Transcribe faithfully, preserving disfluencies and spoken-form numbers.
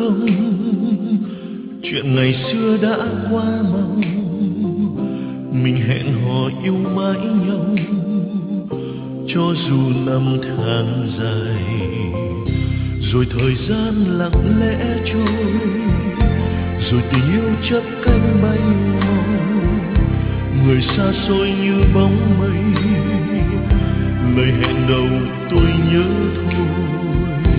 không? Chuyện ngày xưa đã qua mong, mình hẹn hò yêu mãi nhau, cho dù năm tháng dài. Rồi thời gian lặng lẽ trôi, rồi tình yêu chớp cánh bay màu, người xa xôi như bóng mây. Lời hẹn đầu tôi nhớ thôi,